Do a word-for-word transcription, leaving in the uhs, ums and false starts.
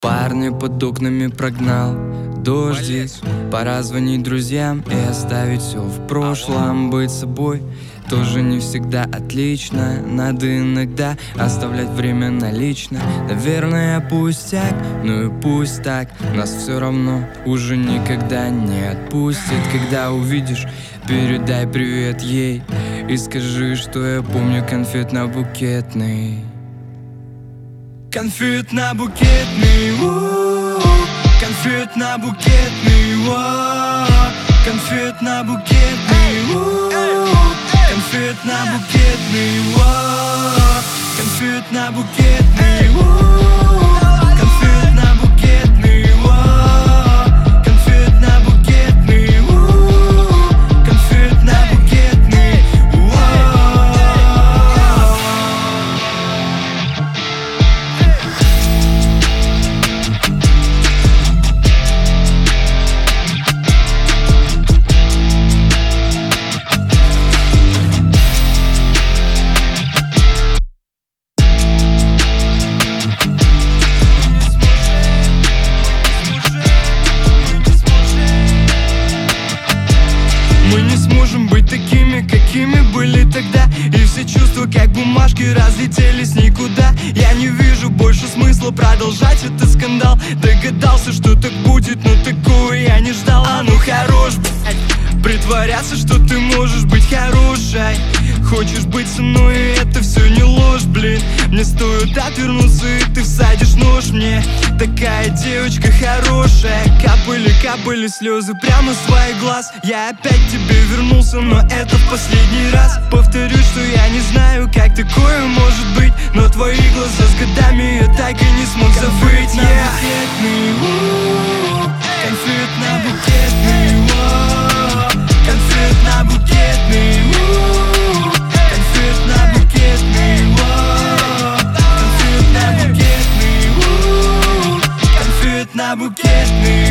Парня под окнами прогнал дождик. Пора звонить друзьям и оставить все в прошлом. Быть собой тоже не всегда отлично. Надо иногда оставлять время налично. Наверное, пустяк, ну и пусть так. Нас все равно уже никогда не отпустят. Когда увидишь, передай привет ей и скажи, что я помню конфетно-букетный. Конфетно-букетный, конфетно-букетный, конфетно-букетный, конфетно-букетный, конфетно-букетный, конфетно-букетный, конфетно-букетный, конфетно-букетный. Мы не сможем быть такими, какими были тогда. И все чувства, как бумажки, разлетелись никуда. Я не вижу больше смысла продолжать этот скандал. Догадался, что так будет, но такого я не ждал. А ну хорош, блядь, притворяться, что ты можешь быть хорошей. Хочешь быть со мной, и это все не ложь, блин. Мне стоит отвернуться, и ты всадишь нож мне. Такая девочка хорошая. Капали, капали слезы прямо с твоих глаз. Я опять к тебе вернулся, но это в последний раз. Повторюсь, что я не знаю, как такое может быть, но твои глаза с годами я так и не смог забыть. Конфетно-букетный, конфетно-букетный, конфетно-букетный, конфетно-букетный, конфетно-букетный, конфетно-букетный.